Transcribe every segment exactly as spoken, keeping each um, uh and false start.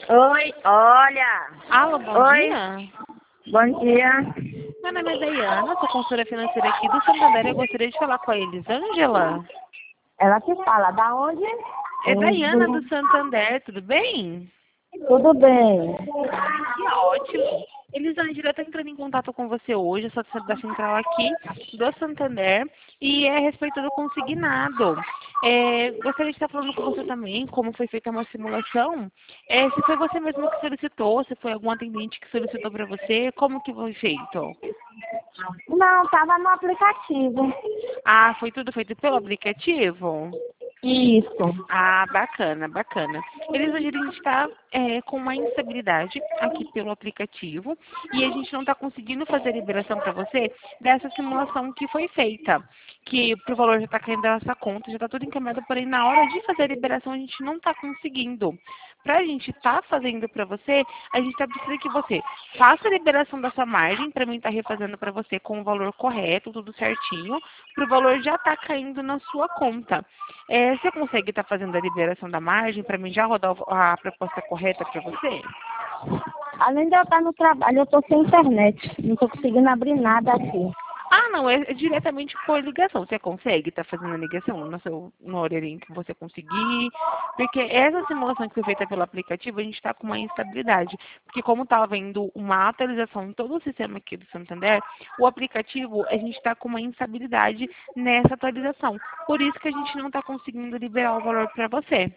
Oi, olha. Alô, bom Oi, dia. bom dia. Meu nome é Dayana, sou consultora financeira aqui do Santander. Eu gostaria de falar com a Elisângela. Ela que fala, da onde? É Dayana Hum, do Santander, tudo bem? Tudo bem. Ah, que ótimo. Elisângela, eu estou entrando em contato com você hoje, eu sou da central aqui do Santander e é a respeito do consignado. É, gostaria de estar falando com você também, como foi feita uma simulação. É, se foi você mesmo que solicitou, se foi algum atendente que solicitou para você, como que foi feito? Não, tava no aplicativo. Ah, foi tudo feito pelo aplicativo? Isso. Ah, bacana, bacana. Eles hoje a gente está é, com uma instabilidade aqui pelo aplicativo e a gente não está conseguindo fazer a liberação para você dessa simulação que foi feita. Que o valor já está caindo da nossa conta, já está tudo encaminhado, porém na hora de fazer a liberação a gente não está conseguindo. Para a gente estar tá fazendo para você, a gente está precisando que você faça a liberação da sua margem, para mim estar tá refazendo para você com o valor correto, tudo certinho, para o valor já estar tá caindo na sua conta. É, você consegue estar fazendo a liberação da margem para mim já rodar o- a proposta correta para você? Além de eu estar no trabalho, eu tô sem internet. Não tô conseguindo abrir nada aqui. Ah, não, é, é diretamente por ligação. Você consegue estar fazendo a ligação no, seu, no horário em que você conseguir? Porque essa simulação que foi feita pelo aplicativo, a gente está com uma instabilidade. Porque como está havendo uma atualização em todo o sistema aqui do Santander, o aplicativo, a gente está com uma instabilidade nessa atualização. Por isso que a gente não está conseguindo liberar o valor para você.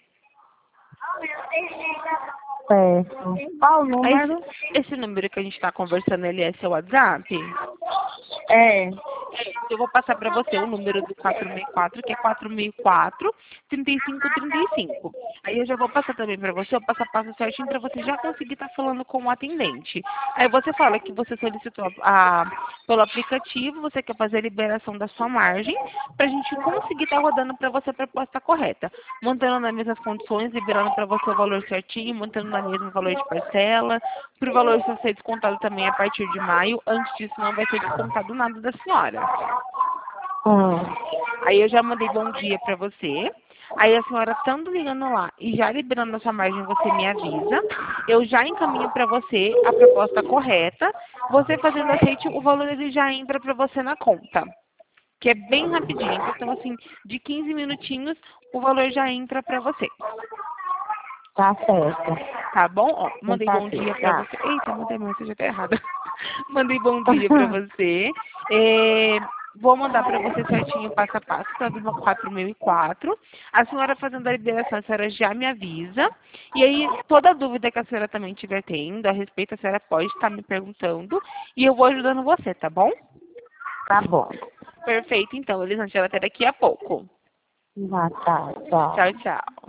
Certo. Qual o Aí, número? Esse, esse número que a gente está conversando, ele é seu WhatsApp? É. Eu vou passar para você o número do quatro seis quatro, que é quatro seis quatro, três cinco três cinco. Aí eu já vou passar também para você, o passo a passo certinho para você já conseguir estar falando com o atendente. Aí você fala que você solicitou a, pelo aplicativo, você quer fazer a liberação da sua margem, para a gente conseguir estar rodando para você a proposta correta. Mantendo nas mesmas condições, liberando para você o valor certinho, mantendo no mesmo valor de parcela, para o valor só ser descontado também a partir de maio. Antes disso não vai ser descontado nada da senhora. Hum. Aí eu já mandei bom dia pra você. Aí a senhora estando ligando lá e já liberando a sua margem, você me avisa. Eu já encaminho para você a proposta correta. Você fazendo aceite, o valor ele já entra para você na conta. Que é bem rapidinho. Então, assim, de quinze minutinhos, o valor já entra para você. Tá certo. Tá bom? Ó, mandei bom dia pra Tá. você. Eita, mandei a mensagem até errada. Mandei bom dia pra você. É, vou mandar pra você certinho, passo a passo, tá do quatro mil e quatro. A senhora fazendo a liberação, a senhora já me avisa. E aí, toda dúvida que a senhora também estiver tendo a respeito, a senhora pode estar me perguntando. E eu vou ajudando você, tá bom? Tá bom. Perfeito, então. Elisângela, até daqui a pouco. Já tá, tchau. Tchau, tchau.